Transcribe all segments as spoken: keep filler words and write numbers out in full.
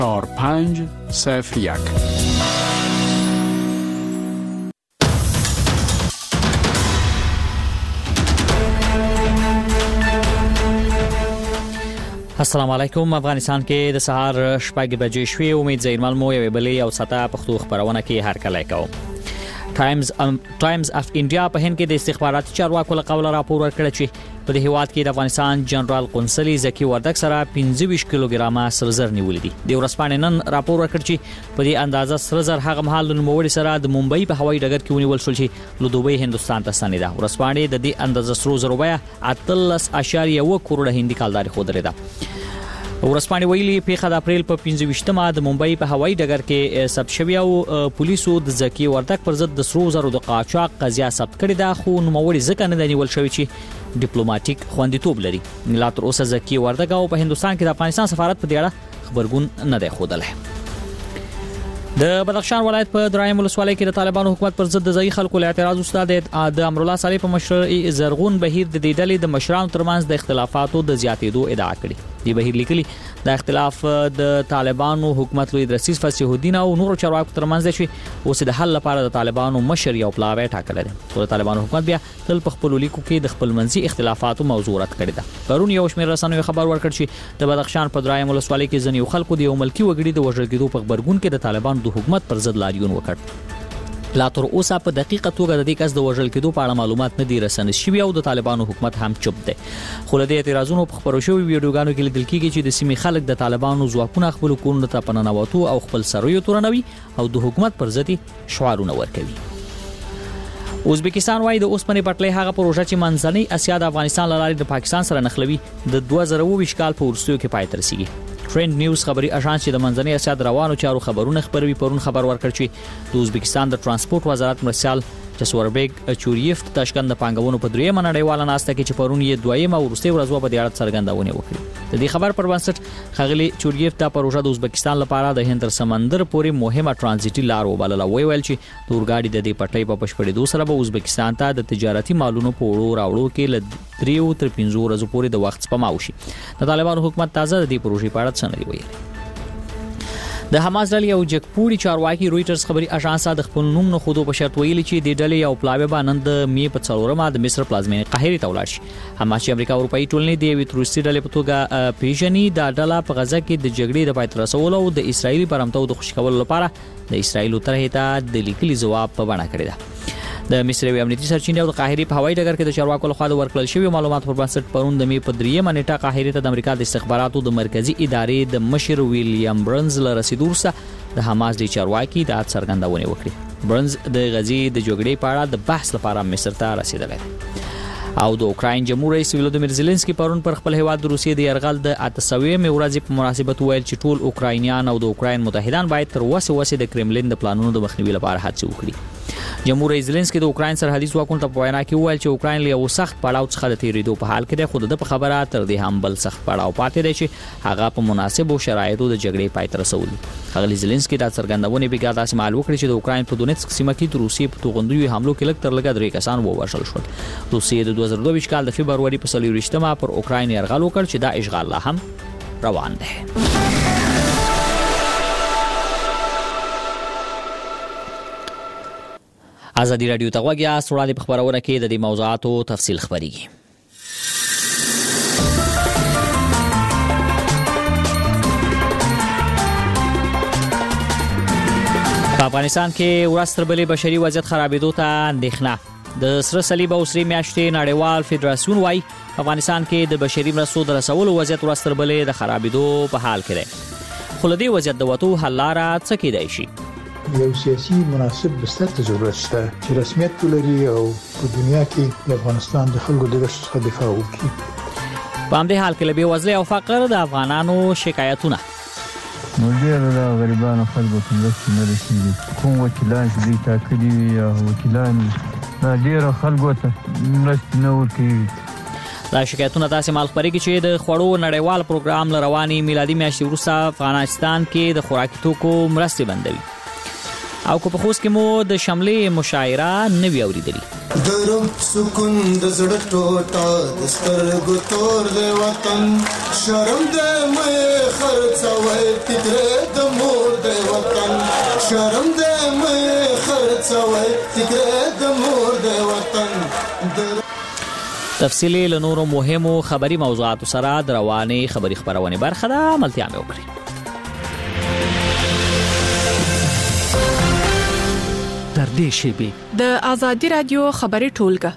چهار پنج صفر یک. السلام علیکم. افغانستان کې د سهار شپږ بجې شوې. امید زیرمل مو یو بلې او ستا پښتو خبرونه کې هر کله کوم. ټایمز ټایمز اف انډیا په هند کې د استخباراتي چارواکو له قوله راپور ورکړ چې په دې هیواد کې د افغانستان جنرال قونسل زکی وردک سره پنځه ویشت کیلوګرامه سره زر نیولې دي. د ورځپاڼې نن راپور ورکړ چې په دې اندازه سره زر هغه مهال د نوموړي سره د ممبئی په هوایي ډګر کې ونیول شول چې له دوبۍ هندستان ته ستنېده. ورځپاڼې د دې اندازه سره زر بیه اتلس اشاریه اوه کروڑه هندي کالداري خوده ده. ورځپاڼې ویلي پیښه د اپریل په پنځه ویشتمه د ممبئی په هوایي ډګر کې ثبت شوې او پولیسو د زکی وردک پر ضد د سرو زرو د قاچاق قضیه ثبت کړې ده، خو نوموړي ځکه نه نیول شوی چې ډیپلوماټیک خوندیتوب لري. لا تر اوسه زکی وردک او په هندستان کې د افغانستان سفارت په دې اړه خبرګون نه دی ښودلی. د بدخشان ولایت په درایم ولسوالۍ کې د طالبانو حکومت پر ضد د ځایي خلکو له اعتراض استاد د امرالله صالح په مشرۍ زرغون بهیر د دې ډلې د مشرانو ترمنځ د اختلافاتو د زیاتېدو ادعا کړې. دی بهیر لیکلي د اختلاف د طالبانو حکومت لوی رئیس فصیح الدین او نورو چارواکو ترمنځ دی چې اوس د حل لپاره د طالبانو مشر یو پلاوی ټاکلی دی. خو د طالبانو حکومت بیا تل په خپلو لیکو کې د خپلمنځي اختلافاتو موضوع رد کړې ده. پرون یو شمېر رسنیو خبر ورکړ چې د بدخشان په درایم ولسوالۍ کې ځینې خلکو د یو ملکي وګړي د وژل کېدو په خبرګون کې د طالبانو د حکومت پر ضد لاریون وکړ. لا تر اوسه په دقیقه توګه د دې کس د وژل کېدو په اړه معلومات نه دي رسنۍ شوي او د طالبانو حکومت هم چوپ دی. خو له دې اعتراضونو په خبرو شوي ویډیوګانو کې لیدل کېږي چې د سیمې خلک د طالبانو ځواکونه خپل کورونو ته په ننوتو او خپل سرویو تورنوي او د حکومت پر ضد شعارونه ورکوي. ازبکستان وايي د اوسپنې پټلۍ هغه پروژه چې منځنۍ اسیا د افغانستان له لارې د پاکستان سره نښلوي د دوه زره اووه ویشت کال په وروستیو کې پای ته رسیږي. ټرند نیوز خبري اژانس چې د منځنۍ اسیا د روانو چارو خبرونه خبروي پرون خبر ورکړ چې د ازبکستان د ترانسپورت وزارت مرسیال جسوربیگ چوریف د تاشکند د پانګونو په دریمه نړیواله ناسته کې چې پرون یې دویمه او وروستۍ ورځ په دې اړه څرګندونه وکړه. د دې خبر پر بنسټ خغلی چوریف دا پروژه د ازبکستان لپاره د هند تر سمندر پورې مهمه ترانزیټي لار وبلله. ویل چې د اورګاډي د دې پټلۍ په بشپړېدو سره به ازبکستان ته د تجارتي مالونو په وړو راوړو کې له دریو تر پنځو ورځو پورې د وخت سپما وشي. د طالبانو حکومت تازه د دې پروژې په اړه څه نه دی ویلي. د حماس ډلې یو جګپوړي چارواکي رويټرز خبري اژانس د خپل نوم نه خودو په شرط ویلي چې د ډلې یو پلاوی باندې د می په څلورمه د مصر پلازمینې قاهره ته ولاړ شي. حماس چې امریکا او اروپאי ټولنې د یوې تروریستي ډلې په توګه پیژني د ډله په غزه کې د جګړې د پای ته رسولو او د اسرایلی پرمختګ د خوشی کولو لپاره د اسرایل طرحې ته د لیکلي ځواب په بڼه کړی ده. د مصر یو امنیتي سرچینې او د قاهره په هوایي ډګر کې د چارواکو لخوا د ورکړل شوی معلومات پر بنسټ پرون د می په دریمه نیټه قاهره ته د امریکا د استخباراتو د مرکزی ادارې د مشر ویلیام برنز له رسیدو وروسته د حماس د چارواکي د څرګندونه وکړه. برنز د غزي د جګړې په اړه د بحث لپاره مصر ته رسیدلی او د اوکراین جمهور رئیس ولودیمیر زيلنسکي پرون پر خپل هیواد د روسیې د يرغل د اتسویمې ورځې په مناسبت ویل چې ټول اوکراینیان او د اوکراین متحدان باید تر وسه وسه د کرملین د پلانونو د مخنیوي لپاره هڅه وکړي. جمهور رئیس زيلنسکي د اوکراین سرحدي ځواکونو ته په وینا کې ویل چې اوکراین له یو سخت پړاو څخه د تیریدو په حال کې ده، خو د په خبره تر دې هم بل سخت پړاو پاتې دی چې هغه په مناسبو شرایطو د جګړې پای ته رسول. هغه زيلنسکي د څرګندونې بګا داسې معلوم وکړي چې د اوکراین په دونیتسک سیمه کې د روسیې په توغندوی حملو کې لږ تر لږه درې کسان ووژل شول. روسیې د دوه زره دوه ویشت کال د فبرवरी په څلورویشتمه پر اوکراین يرغل وکړ چې دا اشغال لا هم روان دی. ازادي رادیو ته غوږی یاست. وړاندې په خبرونه کې د دې موضوعاتو تفصیل خبرېږي. په افغانستان کې ورځ تر بلې بشري وضعیت خرابېدو ته اندېښنه. د سره صلیب او سرې میاشتې نړیوال فدراسیون وايي افغانستان کې د بشري مرستو د رسولو وضعیت ورځ تر بلې د خرابېدو په حال کې دی. خو له دې وضعیت د وتو حل لاره څه کېدای شي؟ یو سیاسي مناسب بستر ته ضرورت شته چې رسمیت ولري او په دنیا کې د افغانستان د خلکو د ګټو څخه دفاع وکړي. په همدې حال کې له بېوزلۍ او فقر د افغانانو شکایتونه نو ډېر د غریبانو خلکو ته مرستې نه رسېږي. کوم وکیلان چې دوی ټاکلي وي او وکیلان دا ډېرو خلکو ته مرستې نه ورکوي. دا شکایتونه داسې مال خپرېږي چې د خوړو نړیوال پروګرام له روانې میلادي میاشتې وروسته افغانستان کې د خوراکي توکو مرستې بندوي. او کو په خوست کې مو د شملې مشاعره نوی اوریدلی. درم سکون د زړه ټوټه د سترګو تور د وطن شرم د مې خرڅوي فکر د مور د وطن شرم د مې خرڅوي فکر د مور د وطن. تفصیلی له نورو مهمو خبري موضوعاتو سره د رواني خبري خبرونه برخه ده. ملتیا مې وکړي. در دې شیبې د ازادي رادیو خبري ټولګه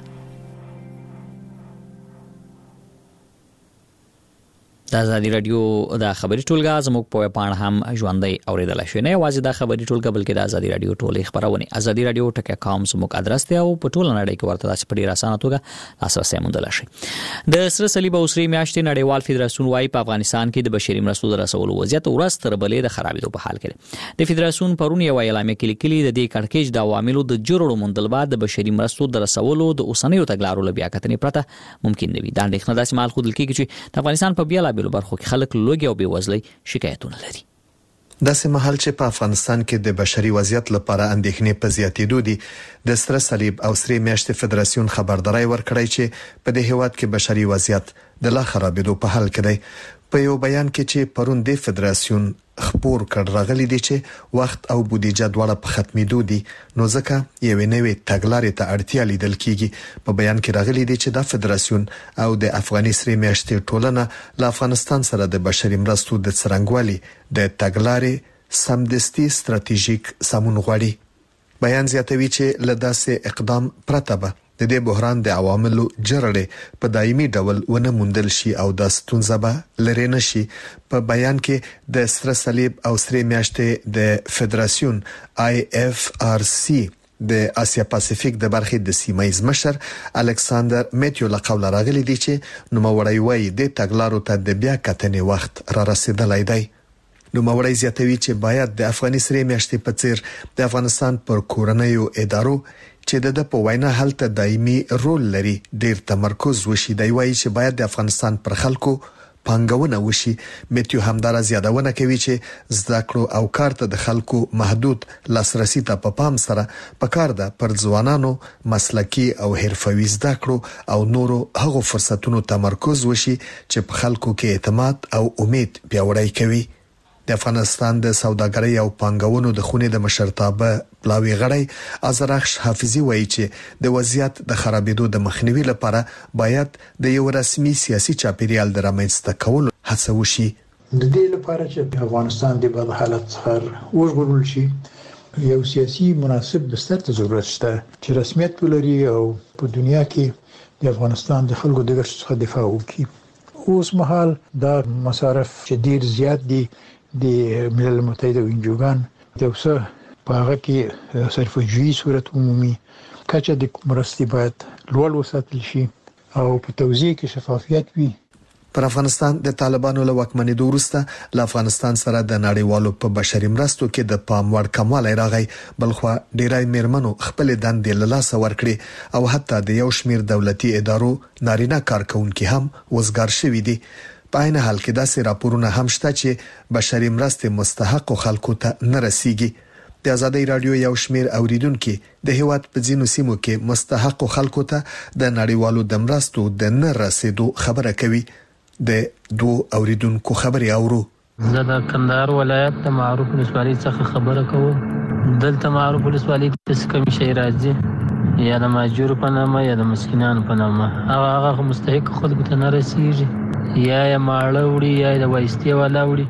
د ازادي رادیو د خبري ټولګه زموږ په پاڼه هم ژوندۍ اوریدل شوی نه یوازې د خبري ټولګه بلکې د ازادي رادیو ټولې خبرونه ازادي رادیو ټک کام زموږ ادرس دی او په ټوله نړۍ کې ورته داسې په ډیر اسانه توګه لاسرسي موندل شي. د سره صلیب او سری میاشتې نړیوال فدراسیون وايي په افغانستان کې د بشري مرستو د رسولو وضعیت ورځ تر بلې د خرابېدو په حال کې دی. د فدراسیون پرون یو اعلامیه کې لیکلي د دې کړکېچ د عواملو د جوړولو موندل بعد د بشري مرستو د رسولو د اوسنیو تګلارو لبیا کتنې پرته ممکن نه وي. دا اندېښنه داسې مال خود لیکي چې د افغانستان په بیلابېلو برخو کې خلک لوږې او بېوزلۍ شکایتونه لري. داسې مهال چې په افغانستان کې د بشري وضعیت لپاره اندېښنې په زیاتېدو دي، د سره صلیب او سری میاشتې فدراسیون خبرداري ورکړی چې په دې هیواد کې بشري وضعیت د لا خرابېدو په حال کې دی. په یو بیان کې چې پرون د فدراسیون خبر کړ راغلي دي چې وخت او بودیجه دواړه په ختمېدو دي، نو ځکه یو نوې تګلارې ته اړتیا لیدل کیږي. په بیان کې راغلي دي چې د فدراسیون او د افغاني سری میاشتې ټولنه له افغانستان سره د بشري مرستو د څرنګوالي د تګلارې سمدستي ستراتیژیک سمون غواړي. بیان زیاتوي چې له داسې اقدام پرته به د دې بحران د عواملو جرړې په دایمي ډول ونه موندل شي او د ستونزه به لري نشي. په بیان کې د سره صلیب او سری میاشتې د فدراسیون آی اف آر سی د اسیا پاسفیک د برخې د سیمایز مشر الکساندر میتیو لقول راغلي دي چې نوموړی وایي د تګلارو ته د بیا کتنې وخت را رسیدلی دی. نوموړی زیاتوي چې باید د افغاني سری میاشتې په څیر د افغانستان پر کورنیو ادارو چې د په وینا هلته دایمي رول لري ډیر تمرکز وشي. دی وایي چې باید د افغانستان پر خلکو پانګونه وشي. میتیو همدارا زیادونه کوي چې زده کړو او کار ته د خلکو محدود لاسرسي ته په پام سره پکار ده پر ځوانانو مسلکی او حرفوي زده کړو او نورو هغو فرصتونو تمرکز وشي چې په خلکو کې اعتماد او امید پیاوړی کوي. د افغانستان د سوداګرۍ او پانګونو د خونې د مشرتابه پلاوی غړی ازرخش حافظي وایي چې د وضعیت د خرابېدو د مخنیوي لپاره باید د یو رسمي سیاسي چاپیریال د رامنځته کولو هڅه وشي. د دې لپاره چې افغانستان د بد حالت څخه وژغورل شي یو سیاسي مناسب بستر ته ضرورت شته چې رسمیت ولري او په دنیا کې د افغانستان د خلکو د ګټو څخه دفاع وکړي. اوس مهال دا مصارف چې ډیر زیات دي د ملل متحد او انجوګان د اوسه په هغه کې صرفه‌جویي صورت عمومي کچه د مرستې باید لوړ وساتل شي او په توزیع کې شفافیت وي. پر افغانستان د طالبانو له واکمنېدو وروسته له افغانستان سره د نړیوالو په بشري مرستو کې د پام وړ کموالی راغی. بلخوا ډیری میرمنو خپل دندې له لاسه ورکړي او حتی د یو شمیر دولتي ادارو نارینه کارکونکي هم وزګار شوي دي. په عین حال کې داسې راپورونه هم شته چې بشري مرستې مستحقو خلکو ته نه رسیږي. د ازادي رادیو یو شمیر اوریدونکو د هیواد په ځینو سیمو کې مستحقو خلکو ته د نړیوالو د مرستو د نه رسیدو خبره کوي. د دوه اوریدونکو خبري اورو. زه د کندهار ولایت د معروف ولسوالۍ څخه خبره کوم. دلته معروف ولسوالۍ د کوم شي راځي یا د ماجور په نامه یا د مسکینانو په نامه هغه هغه مستحق خلکو ته نه رسیږي یا یې ماړه وړي یا د وایستې والا وړي.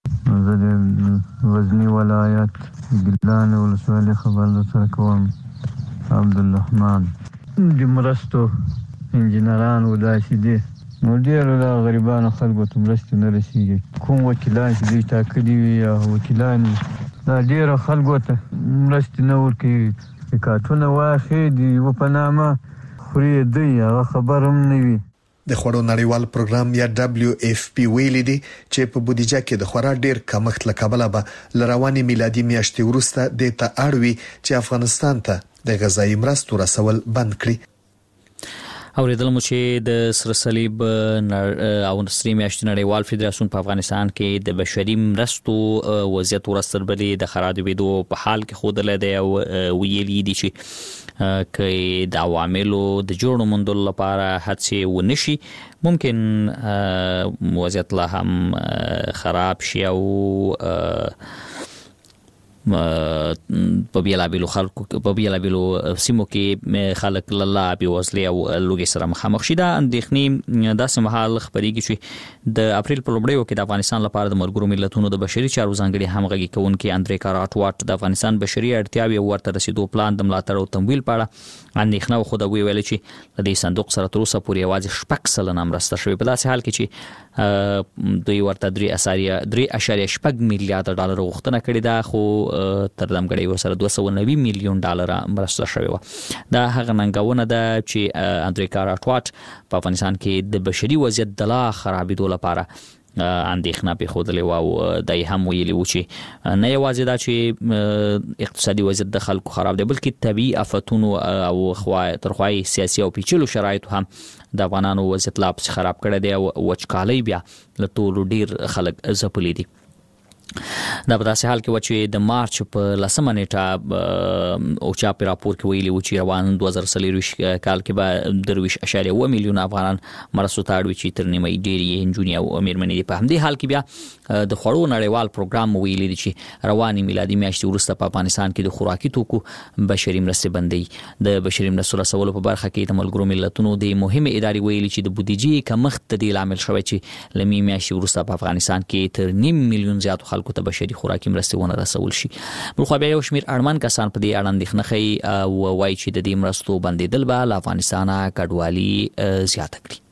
زه د غزنی ولایت ګلان ولسوالۍ خبره سره کوم. عبدالرحمن د مرستو انجنیران ولاسي دي نو ډېر د غریبانو خلکو ته مرستې نه رسیږي. کوم وکیلان چې دوی ټاکلي وي یا وکیلان دا ډېرو خلکو ته مرستې نه ورکوي. کارتونه واخې د یوه په نامه خوري دی هغه خبر هم نه وي. د خوړو نړیوال پروګرام یا دبلیو اف پی ویلي دي چې په بودیجه کې د خورا ډیر کمښت له کبله به لرواني میلادي میاشتې وروسته د ته اړوي چې افغانستان ته د غذایی مرستو رسول بند کړي. اوریدل مو چې د سره صلیب او سری میاشتې نړیوال فدراسیون په افغانستان کې د بشري مرستو وضعیت ورستر بلې د خرابېدو په حال کې خوده لدی او ویلي دي چې کې د عواملو د جوړو مندل لپاره هڅې ونشي ممکن وضعیت لا هم خراب شي او په بیلابلو خلکو په بیلابلو سیمو کې خلک لاله بي وسلې او لوګي سره مخامخ شي. دا اندېښنې داسې مهال خبرېږي چې د اپریل په لومړیو کې د افغانستان لپاره د ملګرو ملتونو د بشري چارو ځانګړي همغږي کوونکي اندرې کاراټواټ د افغانستان بشري اړتیاوې ورته رسیدو پلان د ملاتړ او تمویل په اړه اندېښنه خو دا ویل چې د دې صندوق سره تر اوسه پورې یوازې شپږ سلنه مرسته شوې په داسې حال کې چې دوی ورته درې اشاریه درې اشاریه شپږ میلیارډ ډالر غوښتنه کړې ده خو تر دمګړی وسره دوه سوه نوي میلیون ډالر مرسته شوې و. دا هغه ننګونه ده چې اندرې کاراټواټ په افغانستان کې د بشري وضعیت د لا خرابېدو لپاره اندېښنه په خوده او دای هم ویلي و چې نه یوازې دا چې اقتصادي وضعیت د خلکو خراب دی بلکې طبيعي آفتونو او خوای ترخوای سیاسي او پیچلو شرایطو هم د افغانانو وضعیت لا خراب کړی دی او وچکالۍ بیا له ټولو ډیر خلک ځپلي دي. دا په داسې حال کې و چې د مارچ په لسمه نیټه او چا په راپور کې ویلي و چې روان دوه زره څلرویشت کال کې به درویش اشاریه اوه میلیون افغانان مرستو ته اړ وي چې تر نیمه ډېری یې نجونې او مېرمنې دي. په همدې حال کې بیا د خوړو نړیوال پروګرام ویلي دي چې رواني میلادي میاشتې وروسته په افغانستان کې د خوراکي توکو بشري مرستې بندي. د بشري مرستو رسولو په برخه کې د ملګرو ملتونو د مهمه ادارې ویلي چې د بودیجې کمښت د دې لامل شوی چې لمی میاشتې وروسته په افغانستان کې تر نیم میلیون زیات خلکو ته بشري خوراکي مرستې ونه رسول شي. بل خو بیا یو شمیر اړمن کسان په دې اړه اندېښنه ښیي او وایي چې د دې مرستو بندېدل به له افغانستانه کډوالي زیاته کړي.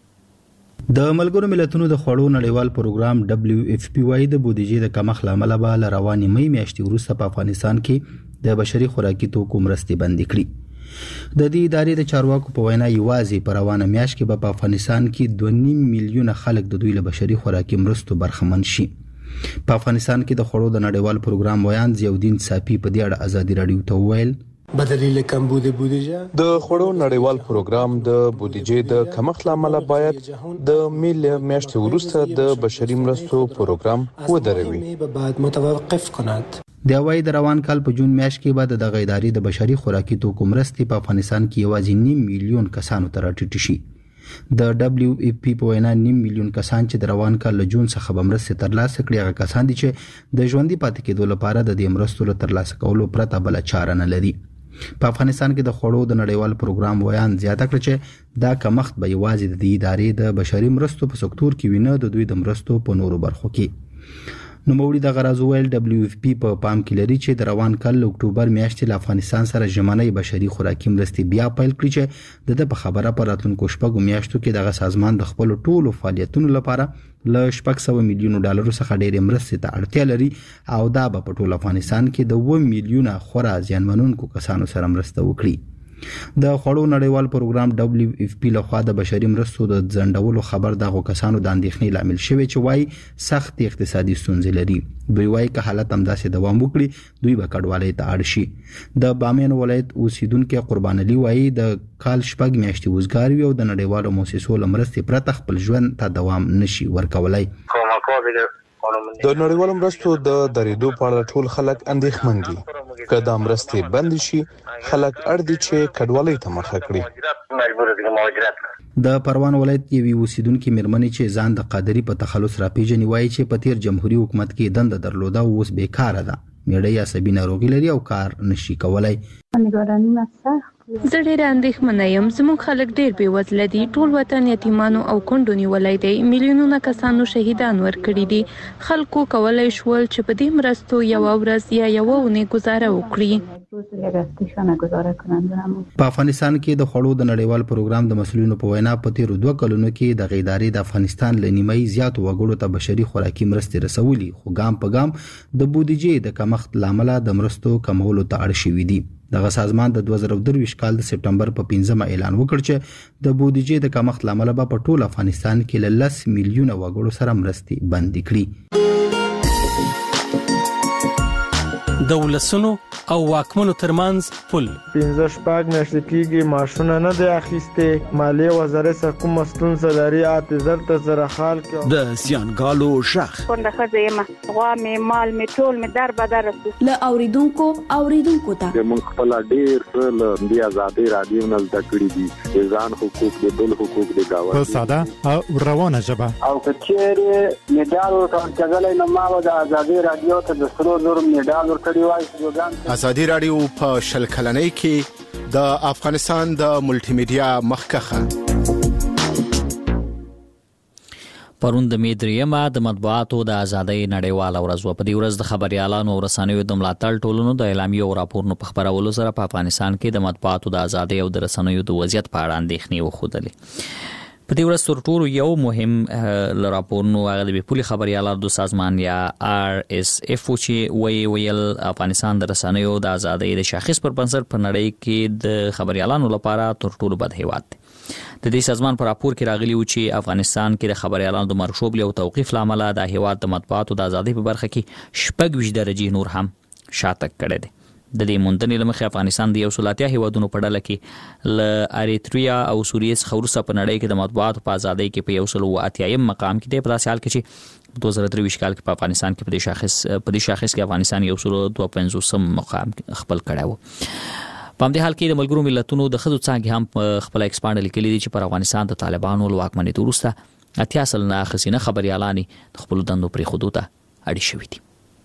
د ملګرو ملتونو د خوړو نړیوال پروګرام دبليو اف پی وايي د بودیجې د کمښت لامل به له رواني مې میاشتې وروسته په افغانستان کې د بشري خوراکي توکو مرستې بندې کړي. د دې ادارې د چارواکو په وینا یوازې په روانه میاشت کې په افغانستان کې دوه نیم میلیونه خلک د دوی له بشري خوراکي مرستو برخمن شي. په افغانستان کې د خوړو د نړیوال پروګرام ویان ضیاءالدین صافي په دې اړه ازادي رادیو ته وویل بدلیل کمبود بودیجه د خوړو نړیوال پروګرام د بودیجې د کمښت لامل باید د میل میاشتې وروسته د بشري مرستو پروګرام ودروي بعد متوقف کند. د وای د روان کال په جون میاشت کې بعد د غیداری د بشري خوراکي توکو مرستې په افغانستان کې یوازې نیم میلیون کسانو ته راټیټ شي. د دبليو اف پی په وینا نیم میلیون کسان چې د روان کال له جون څخه به مرستې ترلاسه کړي هغه کسان دي چې د ژوندۍ پاتې کېدو لپاره د دې مرستو له ترلاسه کولو پرته بل چاره نه لري. په افغانستان کې د خوړو د نړیوال پروګرام ویان زیاته کړ چې دا کمښت به یوازې د دې ادارې د بشري مرستو په سکتور کې وینه د دوی د مرستو په نورو برخو کې. نو موري د غراز ویل دبليو اف پی په پام کې لري چې د روان کال اکتوبر میاشتې له افغانستان سره ژمنۍ بشري خوراکي مرستې بیا پیل کړي چې د په خبره پر راتلونکو شپږو میاشتو کې دغه سازمان د خپل ټولو فعالیتونو لپاره له شپږ سوه میلیونو ډالرو څخه ډېرې مرستې ته اړتیا لري او دا به په ټول افغانستان کې د اووه میلیونه خورا زیانمنونکو کسانو سره مرسته وکړي. د خوړو نړیوال پروګرام دبليو اف پی له خوا د بشري مرستو د ځنډولو خبر دغه کسانو د اندېښنې لامل شوی چې وایي سخت اقتصادي ستونزې لري. دوی وایي که حالت همداسې دوام وکړي دوی به کډوالۍ ته اړ شي. د بامیان ولایت اوسیدونکي قربان علي وایي د کال شپږ میاشتې وزګار وي او د نړیوالو موسسو له مرستې پرته خپل ژوند ته دوام نشي ورکولای. د نړیوالو مرستو د درېدو په اړه ټول خلک اندېښمن دي. که دا مرستې بند شي خلک اړ دي چې کډوالۍ ته مخه کړي. د پروان ولایت یوې اوسیدونکي مېرمنې چې ځان د قادری په تخلص راپېژني وایي چې په تیر جمهوریت حکومت کې دنده درلوده او اوس بیکاره ده. میړه یې عصبي ناروغي لري او کار نشي کولای. زه ډېره اندېښمنه یم. زموږ خلک ډېر بېوزله دي. ټول وطن یتیمانو او کونډو نیولی دی. میلیونونه کسانو شهیدان ورکړي دي. خلکو کولی شول چې په دې مرستو یوه ورځ یا یوه اونۍ ګزاره وکړي. په افغانستان کې د خوړو د نړیوال پروګرام د مسؤلینو په وینا په تیرو دوه کلونو کې د غیداري د افغانستان له نیمایي زیاتو وګړو ته بشري خوراکي مرستې رسولي خو ګام په ګام د بودیجې د کمښت لامل د مرستو کمولو ته اړ شوي دي. دغه سازمان د دوه زره درویشت کال د سپټمبر په پنځمه اعلان وکړ چې د بودیجې د کمښت لامل به په ټول افغانستان کې له لس میلیونه وګړو سره مرستې بندي کړي. د ولسونو او واکمنو ترمنځ پل پنځه شپږ میاشتې کېږي ماشونه نه دی اخیستې مالیې وزارت څخه کومه ستونزه لري اته زر ته زره حال کې د زیانګالو شخ کونډه ښځه یم غوا مې مال مې ټول مې در بدر رسو له اوریدونکو اوریدونکو ته موږ خپل ډیر څه له دې ازادي رادیو نه زده کړی دي ځان حقوق دي بل حقوق دي گاوه په ساده او روانه ژبه او کچېره میډال ورکړل کېدلای نو ما د ازادي رادیو ته د سرو زر میډال ورکړی وای ازادي رادیو په شل کلنۍ کې د افغانستان د ملټي میډیا مخکخه پرون د میډریما د مطبوعاتو د ازادۍ نړیواله ورځ و. په دې ورځ د خبريالانو او رسنیو د ملاتړ ټولنو د اعلامیې او راپورونو په خبرولو سره په افغانستان کې د مطبوعاتو د ازادۍ او د رسنیو د وضعیت په اړه اندېښنې وښودلې. په دې ورځ تر ټولو یو مهم راپورونو هغه د بیپولي خبريالانو د سازمان یا آر اس اف چې وی ویل افغانستان د رسنیو د ازادۍ د شاخص پر بنسټ په نړۍ کې د خبريالانو لپاره تر ټولو بد هیواد دی. د دې سازمان په راپور کې راغلی و چې افغانستان کې د خبريالانو د مرشوب او توقيف لامل د هیواد د مطبوعاتو د ازادۍ په برخه کې شپږ ویشت درجه نور هم شاته کړی دی. د دې موندنې لمخې افغانستان د یو سل اتیا هیوادونو په ډله کې ل اریتریا او سوریه څخه وروسته په نړۍ کې د مطبوعاتو په ازادۍ کې په یو سل اتیایم مقام کې دی. په داسې حال کې چې دوه زره درې کال کې په افغانستان کې په دې شاخص په دې شاخص کې افغانستان یو سل دوه پنځوسم مقام خپل کړی و. په همدې حال کې د ملګرو ملتونو د ښځو څانګې هم خپل ایکسپانډ لیکلي دي چې پر افغانستان د طالبانو له واکمنۍ وروسته اتیا سلنه ښځینه خبريالانې د خپلو دندو پرېښودو ته اړې شوي دي.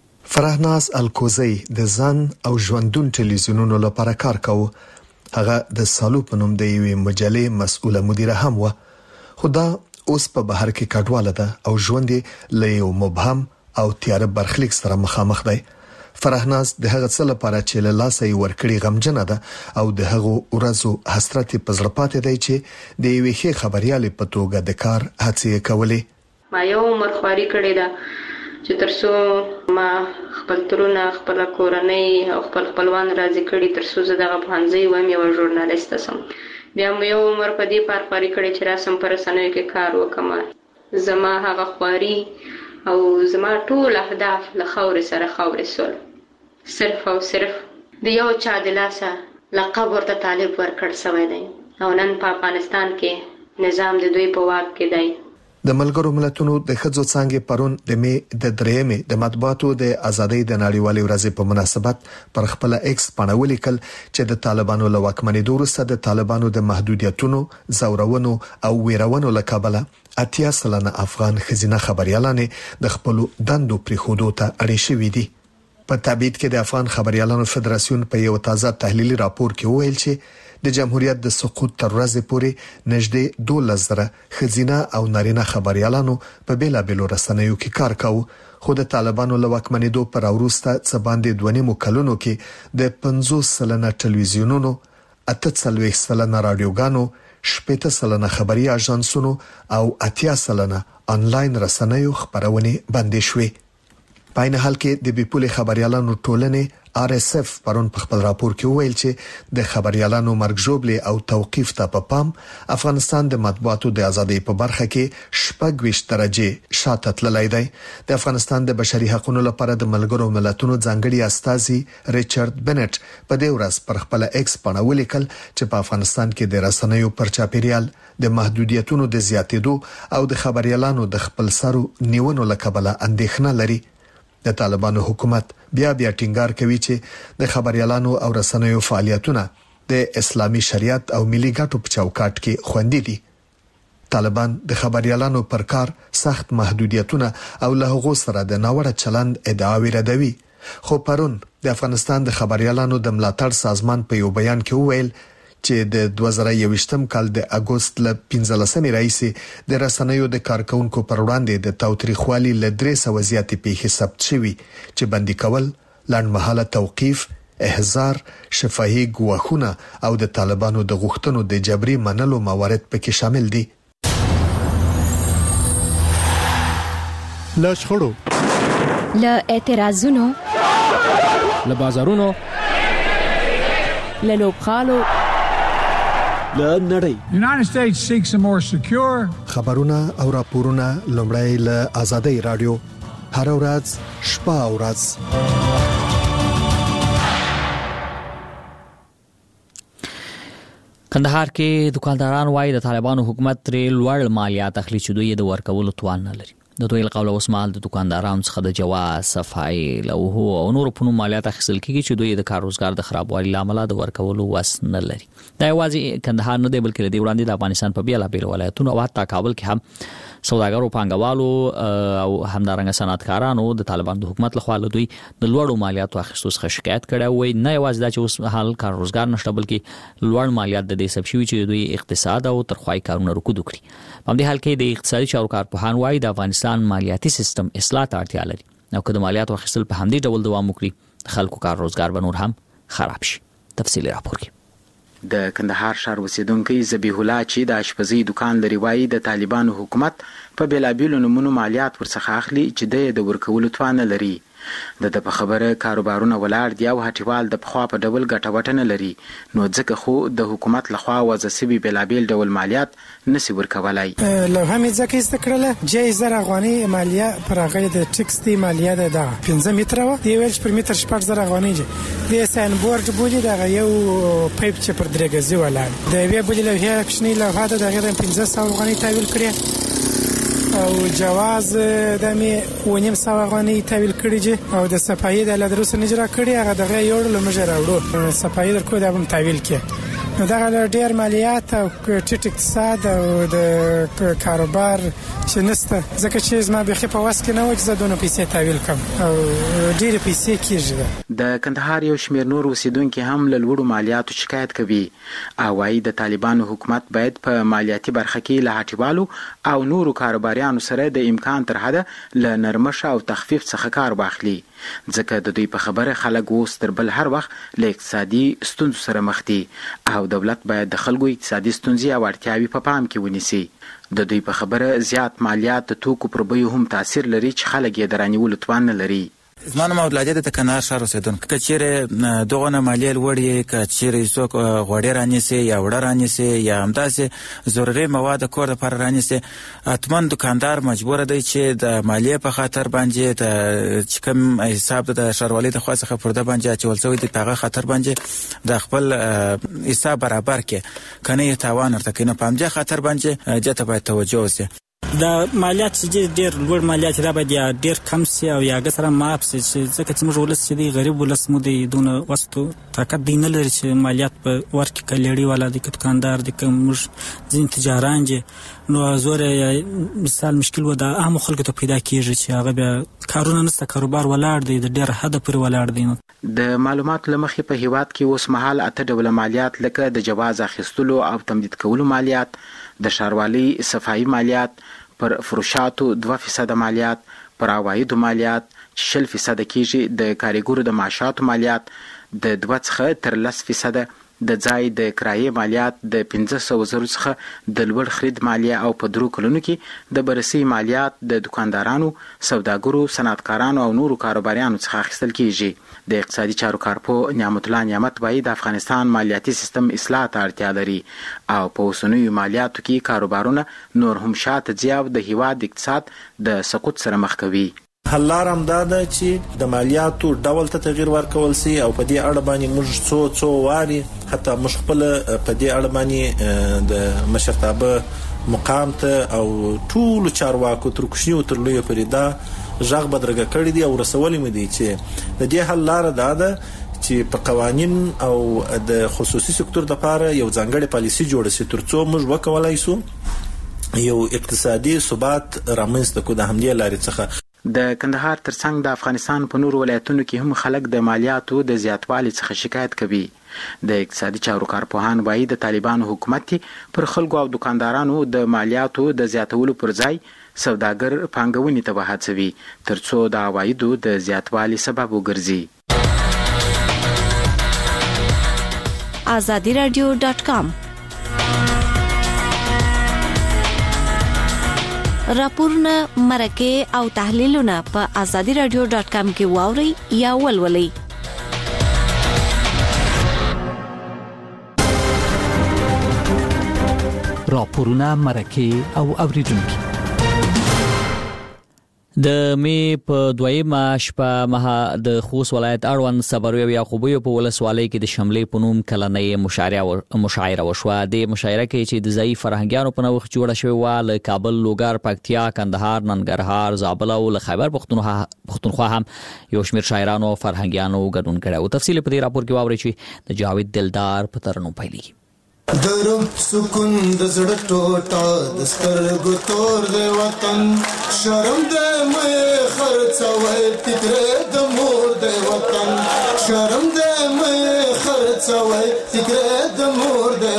فرهناز الکوزی د ځان او ژوندون ټلویزیونونو لپاره کار کاوه. هغه د سالو په نوم د یوې مجلې مسؤله مدیره هم و. خو دا اوس په بهر کې کډواله ده او ژوند له یو مبهم او تیاره برخلیک سره مخامخ دی. فرهناز د هغه څه لپاره چې له لاسه یې ورکړي غمجنه ده او د هغه ورځو حسرت په زړه پاتې دی چې د یوې ښې خبريالې په توګه د کار هڅې کولې. ما یو عمر خواري کړې ده چې ترڅو ما خپل ترونه خپل کورنۍ او خپل خپلوان راضي کړي ترڅو زه دغه پوهنځی وایم یو ژورنالیست سم. بیا مې یو عمر په دې پار خواري کړې چې راسم پر رسنیو کې کار وکم. زما هغه خواري او زما ټول اهداف له خاورې سره خاورې سول. صرف او صرف د یو چا د لاسه لقب ورته طالب ورکړ شوی دی او نن په افغانستان کې نظام د دوی په واک کې دی. د ملګرو ملتونو د ښځو څانګې پرون د می د درېمې د مطبوعاتو د ازادۍ د نړیوالې ورځې په مناسبت پر خپل ایکس باندې ولیکل چې د طالبانو له واکمنۍ وروسته د طالبانو د محدودیتونو، زورونو او ویرونو له کبله اتیا سلنه افغان ښځینه خبريالانې د خپل دندو پرېښودو ته اړې شوي دي. په تابعید کې د افغان خبريالانو فدراسیون په یو تازه تحلیلي راپور کې ویل چې د جمهوریت د سقوط تر ورځې پورې نږدې دولس زره ښځینه او نارینه خبريالانو په بیلابېلو رسنیو کې کار کاوه. خو د طالبانو له واکمنېدو پر وروسته څه باندې دوه نیمو کلونو کې د پنځوس سلنه ټلویزیونونو، اته څلوېښت سلنه رادیوګانو، شپږ سلنه خبري اژانسونو او اتیا سلنه انلاین رسنیو خبرونه بندې شوې. په عین حال کې د بیپولي خبريالانو ټولنې آر اس اف پرون په خپل راپور کې ویل چې د خبريالانو مرګ ژوبلې او توقيف ته په پام افغانستان د مطبوعاتو د ازادۍ په برخه کې شپږ ویشت درجه شاته تللی دی. د افغانستان د بشري حقوقو لپاره د ملګرو ملتونو ځانګړي استازي ریچارډ بنټ په دې ورځ پر خپل ایکس باندې ولیکل چې په افغانستان کې د رسنیو پر چاپیریال د محدودیتونو د زیاتېدو او د خبريالانو د خپل سرو نیونو لکبله اندېښنه لري. د طالبانو حکومت بیا بیا ټینګار کوي چې د خبريالانو او رسنیو فعالیتونه د اسلامي شریعت او ملي ګټو په چوکاټ کې خوندي دي. طالبان د خبريالانو پر کار سخت محدودیتونه او له هغو سره د ناوړه چلند ادعاوې ردوي. خو پرون د افغانستان د خبريالانو د ملاتړ سازمان په یو بیان کې وویل چې د دوه زره یوویشتم کال د اګوست ل پنځلسمې راځي د رسنیو د کارکونکو پر وړاندې د تاوتریخوالي ل درې سوه زیاتې پیښې ثبت شوي چې بندي کول، لنډمهاله توقيف، احضار، شفاهي ګواښونه او د طالبانو د غوښتنو د جبري منلو موارد پکې شامل دي. له شخړو، له اعتراضونو، له بازارونو، له لوبخالو، له نړۍ. United States seeks a more secure. خبرونه او راپورونه لومړی له ازادۍ رادیو هر ورځ شپه او ورځ. کندهار کې دکانداران وایي د طالبانو حکومت ترې لوړ مالیات اخلي چې دوی د ورکولو توان نه لري. د دوی له قوله اوس مهال د دکاندارانو څخه د جواز، صفایي، لوحو او نورو په نوم مالیات اخیستل کېږي چې دوی د کار روزګار د خرابوالي له امله د ورکولو وس نه لري. دا یوازې کندهار نه دی بلکې له دې وړاندې د افغانستان په بېلابېلو ولایتونو او حتی کابل کې هم سوداګرو، پانګوالو او همدارنګه صنعتکارانو د طالبانو د حکومت لخوا له دوی د لوړو مالیاتو اخیستو څخه شکایت کړی وي. نه یوازې دا چې اوس مهال کار روزګار نشته بلکې لوړ مالیات د دې سبب شوي چې دوی اقتصاد او ترخوایي کارونه رکود وکړي. په همدې حال کې د اقتصادي چارو کارپوهان وایي د افغانستان مالیاتي سیستم اصلاح ته اړتیا لري او که د مالیاتو اخیستل په همدې ډول دوام وکړي د خلکو کار روزګار به نور هم خراب شي. تفصیلي راپور کې د کندهار ښار اوسیدونکي ذبیح الله چې د اشپزۍ دکان لري وایي د طالبانو حکومت په بېلابېلو نومونو مالیات ورڅخه اخلي چې د د ورکولو توان نه لري. د د په خبره کاروبارونه ولاړ دي او هټیوال د پخوا په ډول ګټه وټه نه لري، نو ځکه خو د حکومت لخوا وضع سوي بېلابېل ډول مالیات نسي ورکولای. لوحه مې ځکه ایسته کړله جای زر افغانۍ مالیه پر هغه د ټکس دی مالیه ده دغه پنځه متره وه، دی ویل چې پر متر شپږ زره افغانۍ دي. د ساین بورډ بولي دغه یو پیپ چې پر درې ګزي ولاړ د یوې بلې لوحې کوچنۍ لوحه ده د هغې د پنځه سوه افغانۍ تحویل کړې او جواز د مې اوه نیم سوه افغانۍ تحویل کړي دي او د صفایي د لا تر اوسه نه اجرا کړي هغه دغه یوړلو موږ راوړو صفایي درکړو دا به م تحویل کړي. نو دغه ډېر مالیات او ټیټ اقتصاد او د کاروبار چې نشته ځکه چې زما بیخي په وس کې نه وه چې زه دونه پیسې تحویل کړم او ډېرې پیسې کېږي. د کندهار یو شمېر نور اوسیدونکي هم له لوړو مالیاتو شکایت کوي او وایي د طالبانو حکومت باید په مالیاتي برخه کې له هټیوالو او نورو کاروباریانو سره د امکان تر حده له نرمښ او تخفیف څخه کار واخلي، ځکه د دوی په خبره خلک اوس تر بل هر وخت له اقتصادي ستونزو سره مخ دي او دولت باید د خلکو اقتصادي ستونزې او اړتیاوې په پام کې ونیسي. د دوی په خبره زیات مالیات د توکو پر بیو هم تاثیر لري چې خلک یې د رانیولو توان نه لري. زما نوم عبدالهادي د کندهار ښار اوسېدونکی. که چیرې دغه نه مالیې لوړ یې، که چیرې څوک غوړې رانیسي یا وړه رانیسي یا همداسې ضروري مواد د کور دپاره رانیسي، حتما دکاندار مجبوره دی چې د مالیې په خاطر باندې د چې کوم حساب د ښاروالۍ د خوا څخه پرده باندې اچول شوی دی په هغه خاطر باندې د خپل حساب برابر کړي، که نه یې تاوان ورته کوي. نو په همدې خاطر باندې دې ته باید توجه وشي. د مالیات چې ډېر لوړ مالیات دا باید یا ډېر کم سي او یا هغه سره معاف سي، چې ځکه چې موږ ولس چې دی غریب ولس مو دی دونه وسطو طاقت دی نه لري چې مالیات په ورکړي. که لېړي والا دی، که دکاندار دی، که موږ ځینې تجاران دي، نو زور مثال مشکل و د عامو خلکو ته پیدا کېږي چې هغه بیا کارونه نشته، کاروبار ولاړ دی، د ډېر حده پورې ولاړ دی. د معلوماتو له مخې په هیواد کې اوس مهال اته ډوله مالیات لکه د جواز اخیستلو او تمدید کولو مالیات، د ښاروالۍ صفایي مالیات، پر فروشاتو دوه فیصده مالیات، پر عوایدو مالیات چې شل فیصده کېږي، د کارګرو د معاشاتو مالیات د دوه څخه تر لس فیصده، د ځای د کرایې مالیات د پنځه سوه زرو څخه د لوړ خرید مالیه او په درو کلونو کې د بررسۍ مالیات د دکاندارانو، سوداګرو، صنعتکارانو او نورو کاروباریانو څخه اخیستل کېږي. د اقتصادي چارو کارپوه نعمت الله نعمت وایي د افغانستان مالیاتي سیستم اصلاح ته اړتیا لري او په اوسنیو مالیاتو کې کاروبارونه نور هم شاته ځي او د هیواد اقتصاد د سقوط سره مخ کوي. حل لار هم دا ده چې د مالیاتو ډول ته تغییر ورکول سي او په دې اړه باندې موږ څو څو واري حتی موږ خپل په دې اړه باندې د مشرتابه مقام ته او ټول چارواکو تر کوچنیو تر لویو پورې دا ژغ بدرګه کړی دی او رسولې مې دي چې د دې حل لار دا ده چې په قوانین او د خصوصي سکتور لپاره یو ځانګړی پالیسي جوړه شي ترڅو موږ وکولای شو یو اقتصادي ثبات رامنځته کړو. د همدې لارې څخه د کندهار ترڅنګ د افغانستان په نورو ولایتونو کې هم خلک د مالیاتو د زیاتوالي څخه شکایت کوي. د اقتصادي چارو کارپوهان وایي د طالبانو حکومت پر خلکو او دکاندارانو د مالیاتو د زیاتولو پر ځای سوداګر پانګونې ته وهڅوي ترڅو د عوایدو د زیاتوالي سبب وګرځي. آزادی رادیو ډاټ کام راپورونه، مرکې او تحلیلونه په آزادی رادیو ډاټ کام کې واورئ یا ولولئ. راپورونه، مرکې او اوریدونکي د می په دویمه شپه مها د خوست ولایت اړوند صبروي یعقوبیو په ولسوالۍ کې د شملې په نوم کلنۍ مشاعره مشاعره وشوه. د مشاعره کې چې د ځای فرهنګیانو په نوښت جوړه شوې و له کابل، لوګر، پکتیا، کندهار، ننګرهار، زابل او له خیبر پښتونخوا هم یو شمېر شاعرانو او فرهنګیانو ګډون کړی و. تفصیل په دې راپور کې واورئ چې د جاوید دلدار په ترنم پیلېږي. درب سکون د زړه ټوټه د سترګو تور د وطن شرم د مې خرڅوي فکر د مور د وطن شرم د مې خرڅوي فکر د مور د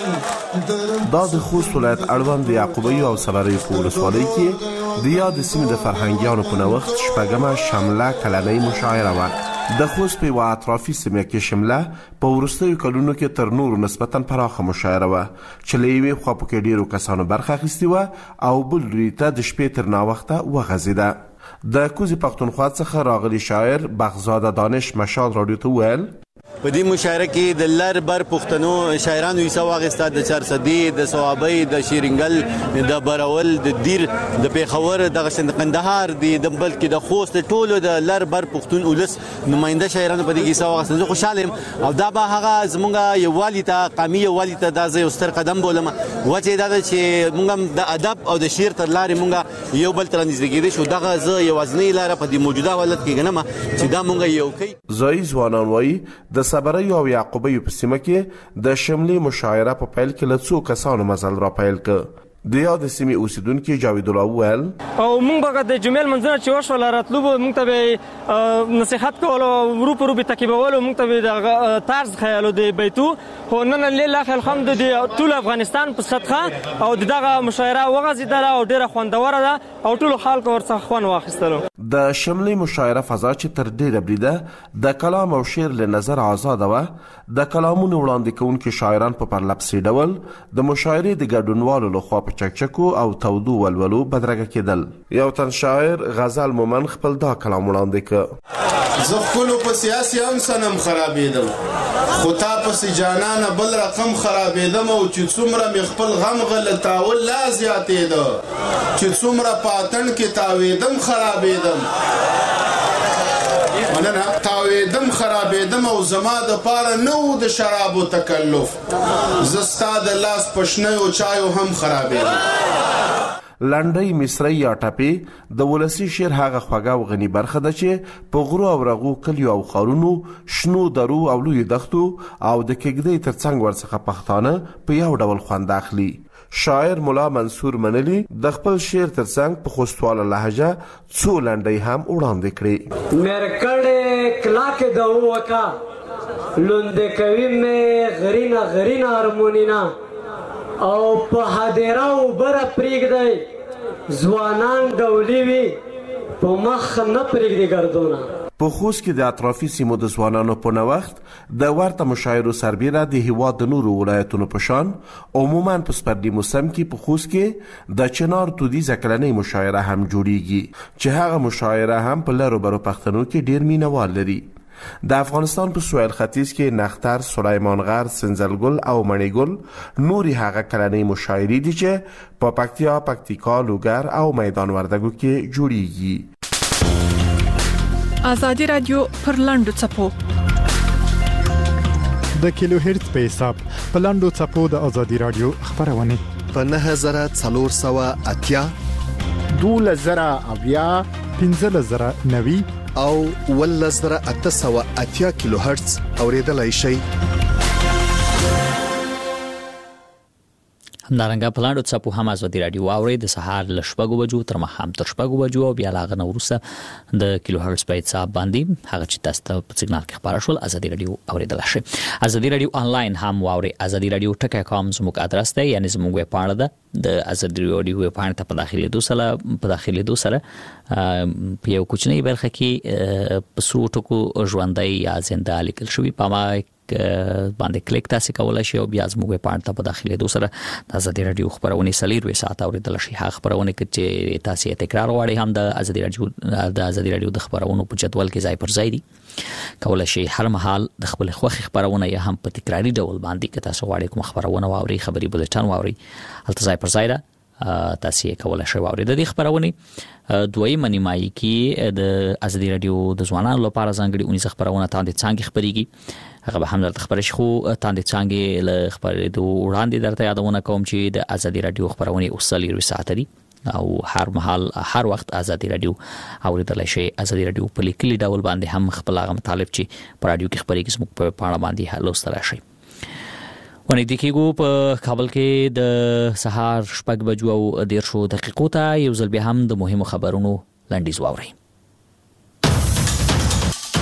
وطن. دا د خوست ولایت اړوند د یعقوبیو او صبروي په ولسوالۍ کې د یاد سیمې د فرهنګیانو په نوښت شپږمه شمله کلنۍ مشاعره وه. د خوست په یوه اطرافي سیمه کې شمله په وروستیو کلونو کې تر نورو نسبتا پراخه مشاعره وه چې له یوې خوا پکې ډېرو کسانو برخه اخیستې وه او بل لوري ته د شپې تر ناوخته وغځېده. د کوزې پښتونخوا څخه راغلي شاعر بغزاده دانش مشال راډیو ته وویل په دې مشاعره کې د لر بر پښتنو شاعرانو حصہ واخیسته، د چارسدي، د صوابۍ، د شیرینګل، د برول، د دیر، د پیښور، د قندهار، د بلکې د خوست ټولو د لر بر پښتون ولس نماینده شاعرانو په دې حصہ واخیسته. زه خوشاله یم او دا به هغه زمونږ یووالي ته قومي یووالي ته دا زه یو ستر قدم بولم. وجه دا ده چې مونږ د ادب او د شعر تر لارې مونږ یو بل تر نږدې کېدی شو. دغه زه یوازینۍ لاره په دې موجوده حالت کې ګڼم چې دا مونږ یو کوي. ځایي ځوانان وایي د صبروي او یعقوبیو په سیمه کې د شملې مشاعره په پیل کې له څو کسانو مزل را پیل کړ. د یاد سیمې اوسیدونکي جاوید الله وویل او موږ به د جمعې لمونځونه چې وشول راتلو به موږ ته به نصیحت کول او ورو په ورو به تکیبول، موږ ته به د طرز خیالو د بیتو خو نن لله الحمد د ټول افغانستان په صدقه او دغه مشاعره وغځېدله او ډېره خوندوره ده او ټولو خلکو ورڅخه خوند واخیستلو. د شملې مشاعره فضا چې تر ډېره بریده د کلام او شعر له نظر آزاده وه. د کلامونو وړاندې کوونکي شاعران په پرلپسې ډول د مشاعرې د ګډونوالو لخوا په چکچکو او تودو ولولو بدرګه کېدل. یو تن شاعر غزل مومن خپل دا کلام وړاندې کړ. زه خپلو په سیاسي هم سنم خرابېدم خو تا پسې جانانه بل رقم خرابېدم او چې څومره مې خپل غم غله تاول لا زیاتېده چې څومره په اتڼ کې تاوېدم خرابېدم مننه تاوېدم خرابېدم او زما د پاره نه و د شرابو تکلف زه ستا د لاس په شنیو چایو هم خرابېدم. لنډۍ، مصرۍ یا ټپې د ولسي شعر هغه خوږه او غني برخه ده چې په غرو او رغو کلیو او ښارونو، شنو درو او لویو دښتو او د کېږدۍ تر څنګ ورڅخه پښتانه په یو ډول خوند اخلي. شاعر ملا منصور منلی د خپل شعر تر څنګ په خوستواله لهجه څو لنډۍ هم وړاندې کړې. مرکړې کلاکې د وکا لوندې کوي مې غرینا غرینا هارمونینا او په هدیره وبره پرېږدی ځوانان ډولي وي په مخ نه پرېږدي ګردونه. په خوست کې د اطرافي سیمو د ځوانانو په نوښت د ورته مشاعرو سربیره د هیواد د نورو ولایتونو په شان عموما په سپرلي موسم کې په خوست کې د چنار تودیزه کلنۍ مشاعره هم جوړیږي چې هغه مشاعره هم په لرو برو پښتنو کې ډیر مینوال لري. د افغانستان په سویل ختیځ کې نختر، سلیمان غر، سنځلګل او مڼیګل نوري هغه کلنۍ مشاعرې دي چې په پکتیا، پکتیکا، لوګر او میدان وردګو کې جوړیږي. آزادي رادیو پر لاندو چپو د کیلو هرتز په حساب په لاندو چپو د آزادي رادیو خبرونه په نه زره څلور سوه اتیا دوله زره اویا پنځه زره نوي او ول زره اته سوه اتیا کیلو هرتز اوریدلای شي. همدارنګه په لاندو څپو هم آزادي رادیو واورئ د سهار له شپږو بجو تر ماښام تر شپږو بجو او بیا له هغه نه وروسته د کیلو هرتز په حساب باندې هغه چې تاسو ته په سیګنال کې خبره شول آزادي رادیو اوریدلای شي. آزادي رادیو انلاین هم واورئ. آزادي رادیو ټکی کام زموږ ادرس دی، یعنی زموږ ویب پاڼه ده. د آزادي رادیو ویب پاڼه ته په داخلي دوه سره په داخلي دوه سره په یو کوچنی برخه کې په سرو ټکو ژوندۍ یا زنده لیکل شوی په ما باندې کلیک تاسو کولای شئ او بیا زموږ په اړه په داخلي دوه سره د آزادي رادیو خبرونه سلیروي ساعت اوریدل شي. هغه خبرونه چې تاسو یې تکرار غواړئ هم د آزادي رادیو د آزادي رادیو د خبرونو په جدول کې ځای پر ځای دي. کولای شئ هر مهال د خپل خوښي خبرونه یا هم په تکراری ډول باندې که تاسو غواړئ کوم خبرونه واوري، خبري بلټن واوري، هلته ځای پر ځای ده تاسو یې کولای شئ واورئ. د دې خبرونه دویمه نیمایي کې د ازادي رادیو د ځوانانو لپاره ځانګړي اونیزه خبرونه تاندې څنګه خبريږي هغه به هم درته خبرې شو. تاندې څنګه له خبرېدو وړاندې درته یادونه کوم چې د ازادي رادیو خبرونه اوسل یو ساعت دي او هر مهال هر وخت ازادي رادیو اوریدلای شي. ازادي رادیو په لیکلي ډول باندې هم خپل هغه مطالب چې په رادیو کې خبرېږي زموږ په پاڼه باندې لوستل شي. ونې د کېګو په کابل کې د سهار شپږ بجو او ډیر شو دقیقو ته یو ځل به هم د مهمو خبرونو لنډیز واوري.